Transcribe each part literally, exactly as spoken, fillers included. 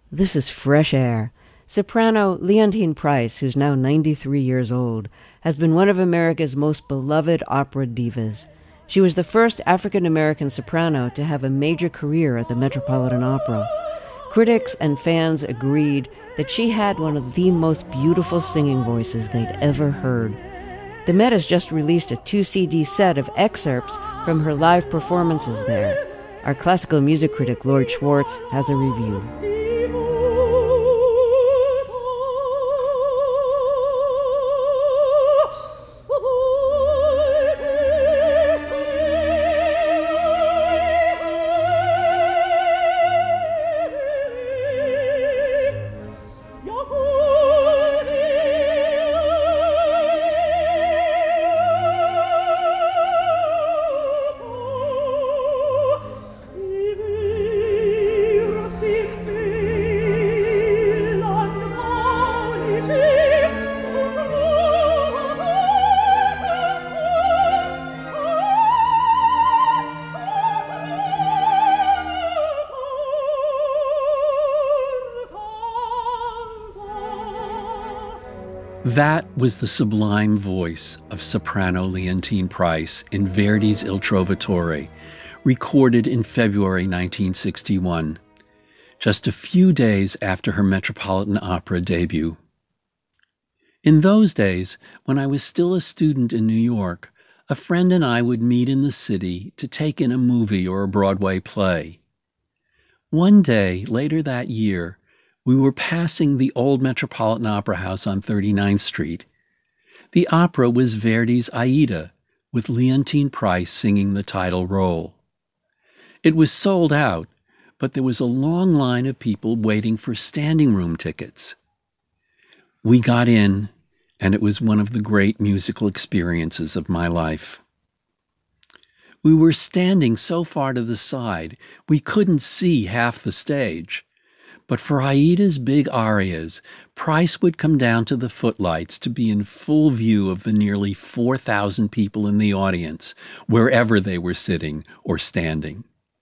This is fresh air. Soprano Leontyne Price, who's now ninety-three years old, has been one of America's most beloved opera divas. She was the first African-American soprano to have a major career at the Metropolitan Opera. Critics and fans agreed that she had one of the most beautiful singing voices they'd ever heard. The Met has just released a two-C D set of excerpts from her live performances there. Our classical music critic, Lord Schwartz, has a review. That was the sublime voice of soprano Leontyne Price in Verdi's Il Trovatore, recorded in February nineteen sixty-one, just a few days after her Metropolitan Opera debut. In those days, when I was still a student in New York, a friend and I would meet in the city to take in a movie or a Broadway play. One day, later that year, we were passing the old Metropolitan Opera House on thirty-ninth Street. The opera was Verdi's Aida, with Leontyne Price singing the title role. It was sold out, but there was a long line of people waiting for standing room tickets. We got in, and it was one of the great musical experiences of my life. We were standing so far to the side, we couldn't see half the stage. But for Aida's big arias, Price would come down to the footlights to be in full view of the nearly four thousand people in the audience, wherever they were sitting or standing.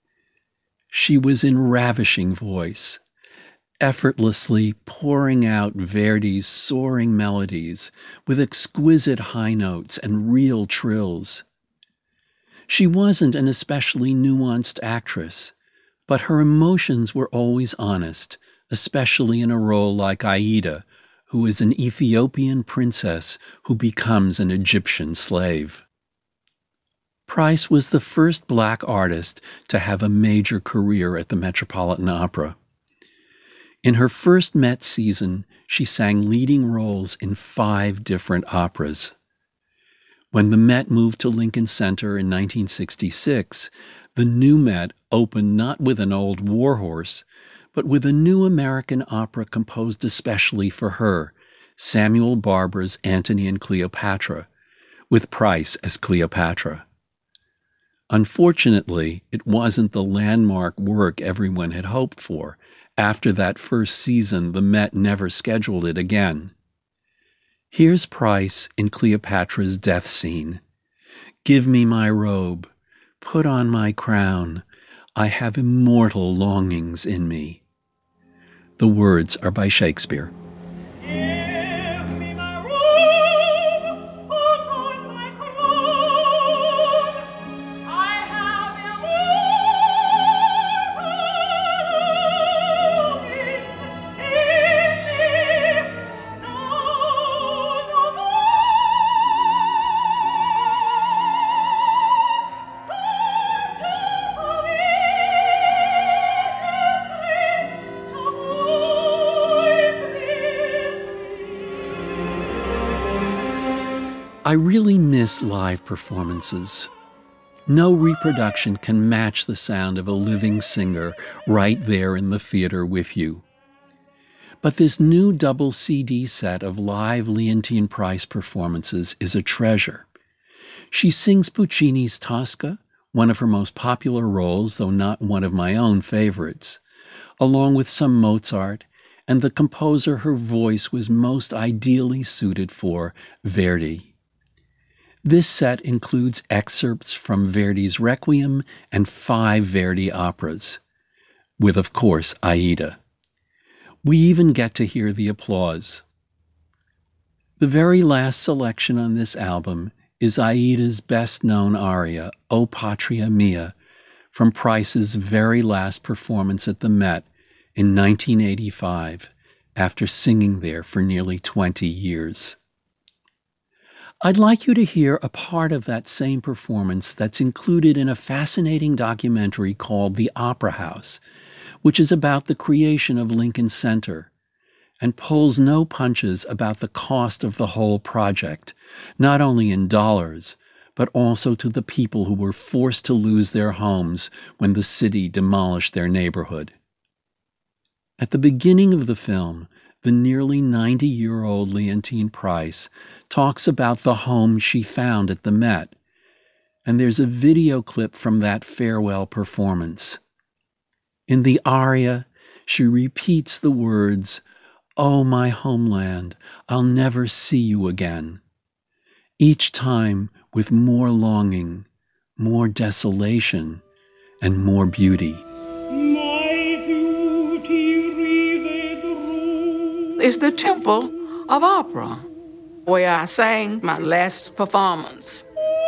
She was in ravishing voice, effortlessly pouring out Verdi's soaring melodies with exquisite high notes and real trills. She wasn't an especially nuanced actress, but her emotions were always honest, especially in a role like Aida, who is an Ethiopian princess who becomes an Egyptian slave. Price was the first black artist to have a major career at the Metropolitan Opera. In her first Met season, she sang leading roles in five different operas. When the Met moved to Lincoln Center in nineteen sixty-six, the new Met opened not with an old warhorse, but with a new American opera composed especially for her, Samuel Barber's Antony and Cleopatra, with Price as Cleopatra. Unfortunately, it wasn't the landmark work everyone had hoped for. After that first season, the Met never scheduled it again. Here's Price in Cleopatra's death scene. "Give me my robe, put on my crown, I have immortal longings in me." The words are by Shakespeare. I really miss live performances. No reproduction can match the sound of a living singer right there in the theater with you. But this new double C D set of live Leontyne Price performances is a treasure. She sings Puccini's Tosca, one of her most popular roles, though not one of my own favorites, along with some Mozart, and the composer her voice was most ideally suited for, Verdi. This set includes excerpts from Verdi's Requiem and five Verdi operas, with, of course, Aida. We even get to hear the applause. The very last selection on this album is Aida's best-known aria, O Patria Mia, from Price's very last performance at the Met in nineteen eighty-five, after singing there for nearly twenty years. I'd like you to hear a part of that same performance that's included in a fascinating documentary called The Opera House, which is about the creation of Lincoln Center, and pulls no punches about the cost of the whole project, not only in dollars, but also to the people who were forced to lose their homes when the city demolished their neighborhood. At the beginning of the film, the nearly ninety-year-old Leontyne Price talks about the home she found at the Met, and there's a video clip from that farewell performance. In the aria, she repeats the words, "Oh, my homeland, I'll never see you again," each time with more longing, more desolation, and more beauty. It's the Temple of Opera, where I sang my last performance.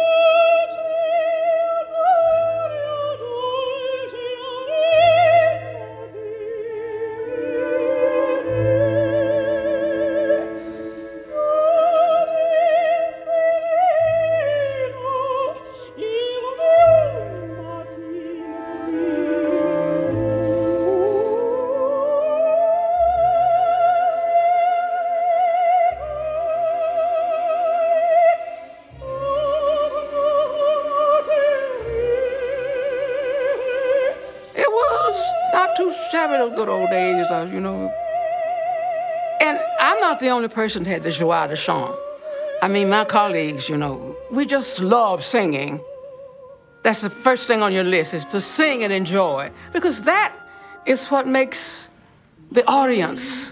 Good old days, uh, you know. And I'm not the only person that had the joie de chant. I mean, my colleagues, you know, we just love singing. That's the first thing on your list, is to sing and enjoy, because that is what makes the audience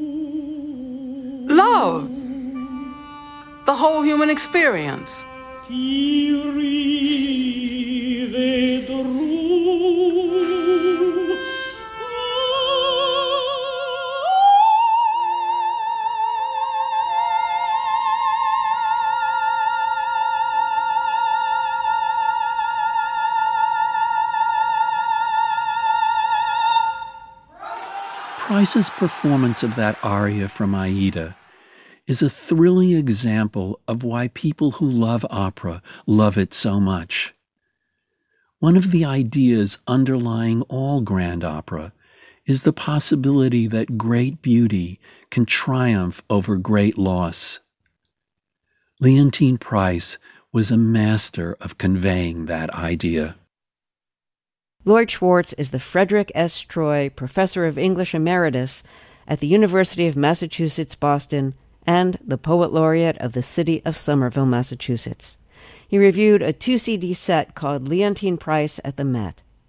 love the whole human experience. Price's performance of that aria from Aida is a thrilling example of why people who love opera love it so much. One of the ideas underlying all grand opera is the possibility that great beauty can triumph over great loss. Leontyne Price was a master of conveying that idea. Lloyd Schwartz is the Frederick S. Troy Professor of English Emeritus at the University of Massachusetts, Boston, and the Poet Laureate of the City of Somerville, Massachusetts. He reviewed a two C D set called Leontyne Price at the Met.